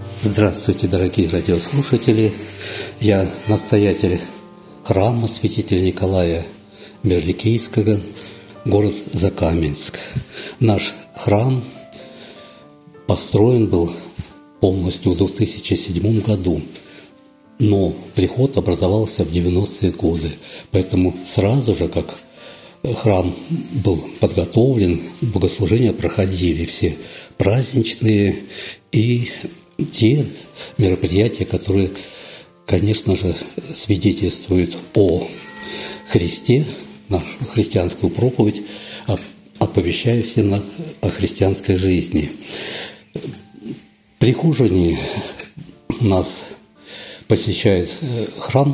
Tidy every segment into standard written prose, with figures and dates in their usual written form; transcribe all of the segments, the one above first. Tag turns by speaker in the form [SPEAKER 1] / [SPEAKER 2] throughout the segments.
[SPEAKER 1] Здравствуйте, дорогие радиослушатели! Я настоятель храма святителя Николая Мерликийского, город Закаменск. Наш храм построен был полностью в 2007 году, но приход образовался в 90-е годы. Поэтому сразу же, как храм был подготовлен, богослужения проходили все праздничные и те мероприятия, которые, конечно же, свидетельствуют о Христе, нашу христианскую проповедь, оповещая всем о христианской жизни. Прихожане нас посещает храм.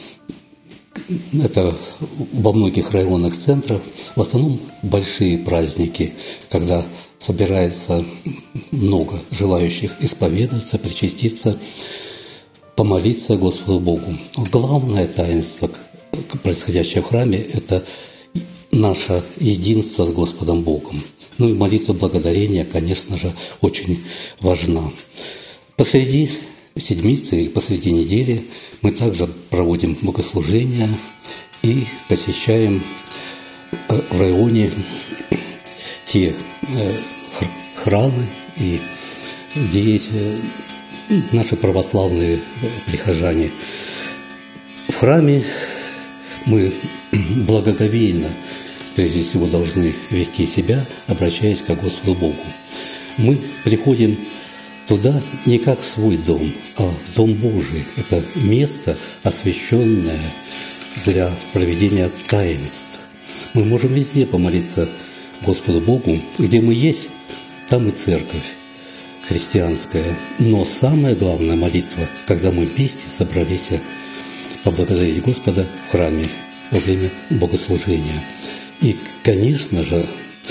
[SPEAKER 1] Это во многих районах центра, в основном большие праздники, когда собирается много желающих исповедаться, причаститься, помолиться Господу Богу. Главное таинство, происходящее в храме, это наше единство с Господом Богом. Ну и молитва благодарения, конечно же, очень важна. Посреди седмицы или посреди недели мы также проводим богослужения и посещаем в районе те храмы, и где есть наши православные прихожане. В храме мы благоговейно, прежде всего, должны вести себя, обращаясь к Господу Богу. Мы приходим туда не как в свой дом, а в Дом Божий. Это место, освященное для проведения таинств. Мы можем везде помолиться Господу Богу. Где мы есть, там и церковь христианская. Но самая главная молитва, когда мы вместе собрались поблагодарить Господа в храме во время богослужения. И, конечно же,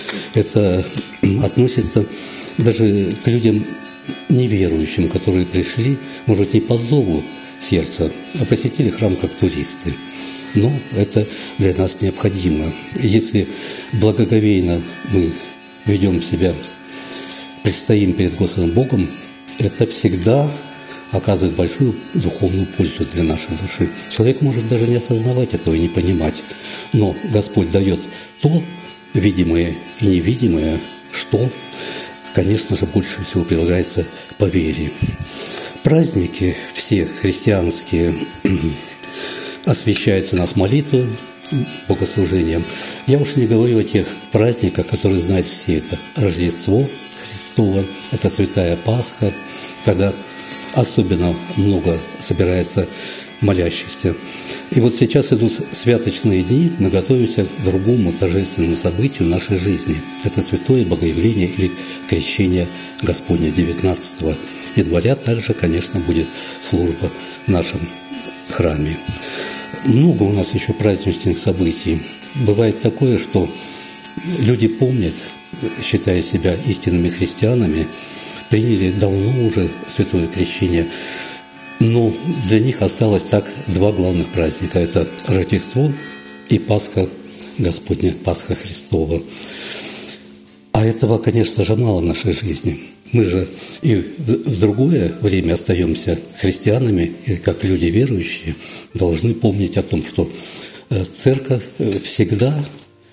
[SPEAKER 1] это относится даже к людям неверующим, которые пришли, может, не по зову сердца, а посетили храм как туристы. Но это для нас необходимо. Если благоговейно мы ведем себя, предстоим перед Господом Богом, это всегда оказывает большую духовную пользу для нашей души. Человек может даже не осознавать этого и не понимать, но Господь дает то видимое и невидимое, что, конечно же, больше всего прилагается по вере. Праздники все христианские освящаются у нас молитвой, богослужением. Я уж не говорю о тех праздниках, которые знают все. Это Рождество Христово, это Святая Пасха, когда особенно много собирается молящихся. И вот сейчас идут святочные дни, мы готовимся к другому торжественному событию нашей жизни. Это Святое Богоявление или Крещение Господне 19 января. Также, конечно, будет служба в нашем храме. Много у нас еще праздничных событий. Бывает такое, что люди помнят, считая себя истинными христианами, приняли давно уже Святое Крещение, но для них осталось так два главных праздника – это Рождество и Пасха Господня, Пасха Христова. А этого, конечно же, мало в нашей жизни. Мы же и в другое время остаемся христианами, и как люди верующие должны помнить о том, что Церковь всегда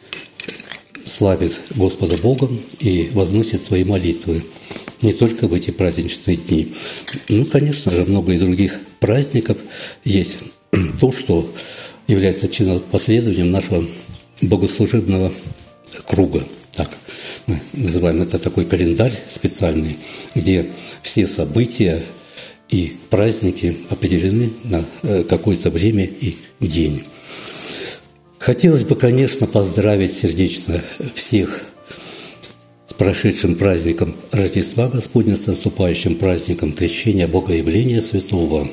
[SPEAKER 1] славит Господа Бога и возносит свои молитвы не только в эти праздничные дни. Ну, конечно же, много и других праздников есть. То, что является последованием нашего богослужебного круга. Так мы называем это, такой календарь специальный, где все события и праздники определены на какое-то время и день. Хотелось бы, конечно, поздравить сердечно всех с прошедшим праздником Рождества Господня, с наступающим праздником Крещения Богоявления Святого,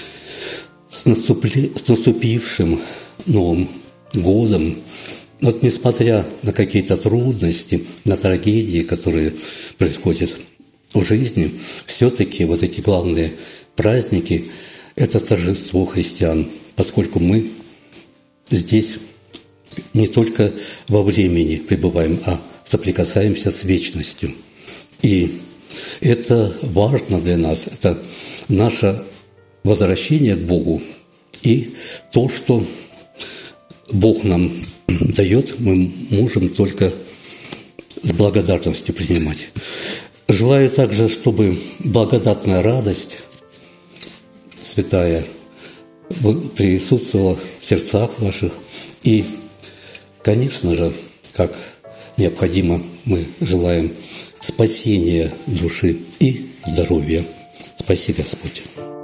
[SPEAKER 1] с наступившим Новым годом. Вот несмотря на какие-то трудности, на трагедии, которые происходят в жизни, все-таки вот эти главные праздники – это торжество христиан, поскольку мы здесь не только во времени пребываем, а соприкасаемся с вечностью. И Это важно для нас, это наше возвращение к Богу. И то, что Бог нам дает, мы можем только с благодарностью принимать. Желаю также, чтобы благодатная радость святая присутствовала в сердцах ваших. И, конечно же, как необходимо, мы желаем спасения души и здоровья. Спаси Господь.